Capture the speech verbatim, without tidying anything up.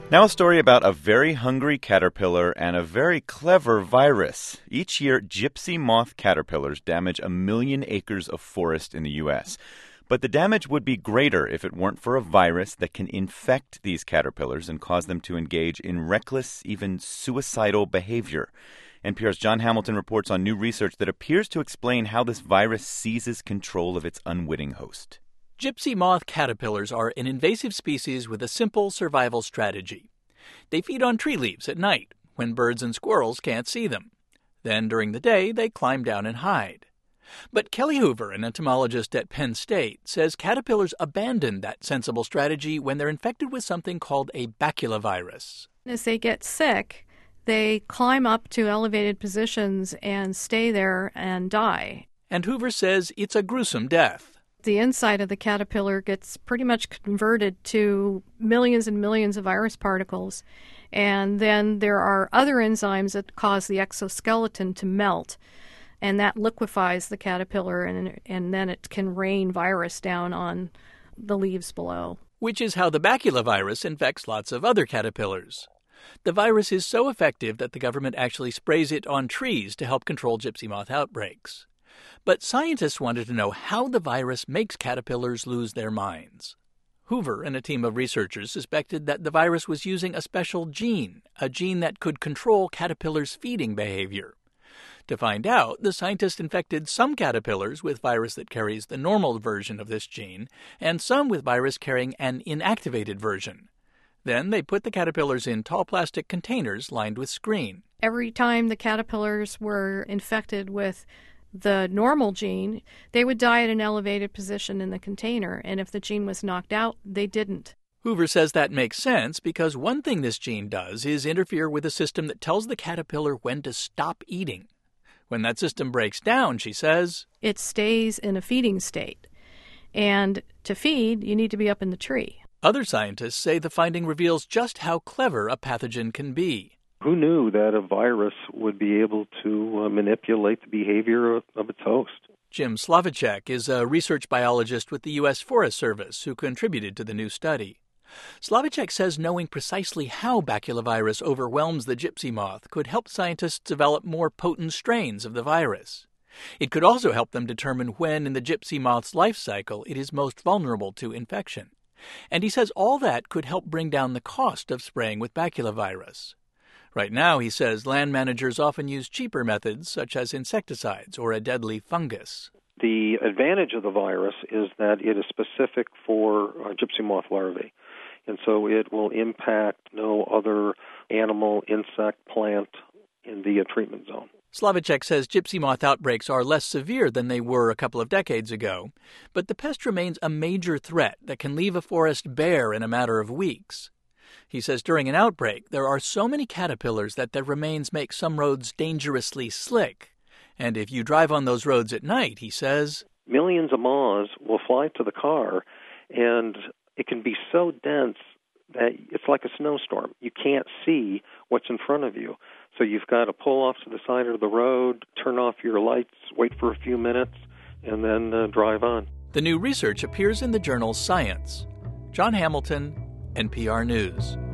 Now a story about a very hungry caterpillar and a very clever virus. Each year, gypsy moth caterpillars damage a million acres of forest in the U S But the damage would be greater if it weren't for a virus that can infect these caterpillars and cause them to engage in reckless, even suicidal behavior. N P R's Jon Hamilton reports on new research that appears to explain how this virus seizes control of its unwitting host. Gypsy moth caterpillars are an invasive species with a simple survival strategy. They feed on tree leaves at night, when birds and squirrels can't see them. Then, during the day, they climb down and hide. But Kelly Hoover, an entomologist at Penn State, says caterpillars abandon that sensible strategy when they're infected with something called a baculovirus. As they get sick, they climb up to elevated positions and stay there and die. And Hoover says it's a gruesome death. The inside of the caterpillar gets pretty much converted to millions and millions of virus particles. And then there are other enzymes that cause the exoskeleton to melt. And that liquefies the caterpillar, and, and then it can rain virus down on the leaves below. Which is how the baculovirus infects lots of other caterpillars. The virus is so effective that the government actually sprays it on trees to help control gypsy moth outbreaks. But scientists wanted to know how the virus makes caterpillars lose their minds. Hoover and a team of researchers suspected that the virus was using a special gene, a gene that could control caterpillars' feeding behavior. To find out, the scientists infected some caterpillars with virus that carries the normal version of this gene, and some with virus carrying an inactivated version. Then they put the caterpillars in tall plastic containers lined with screen. Every time the caterpillars were infected with the normal gene, they would die at an elevated position in the container, and if the gene was knocked out, they didn't. Hoover says that makes sense because one thing this gene does is interfere with a system that tells the caterpillar when to stop eating. When that system breaks down, she says, it stays in a feeding state. And to feed, you need to be up in the tree. Other scientists say the finding reveals just how clever a pathogen can be. Who knew that a virus would be able to uh, manipulate the behavior of, of its host? Jim Slavicek is a research biologist with the U S Forest Service who contributed to the new study. Slavicek says knowing precisely how baculovirus overwhelms the gypsy moth could help scientists develop more potent strains of the virus. It could also help them determine when in the gypsy moth's life cycle it is most vulnerable to infection. And he says all that could help bring down the cost of spraying with baculovirus. Right now, he says, land managers often use cheaper methods, such as insecticides or a deadly fungus. The advantage of the virus is that it is specific for uh, gypsy moth larvae, and so it will impact no other animal, insect, plant in the uh, treatment zone. Slavicek says gypsy moth outbreaks are less severe than they were a couple of decades ago, but the pest remains a major threat that can leave a forest bare in a matter of weeks. He says during an outbreak, there are so many caterpillars that their remains make some roads dangerously slick. And if you drive on those roads at night, he says, millions of moths will fly to the car, and it can be so dense that it's like a snowstorm. You can't see what's in front of you. So you've got to pull off to the side of the road, turn off your lights, wait for a few minutes, and then uh, drive on. The new research appears in the journal Science. Jon Hamilton, N P R News.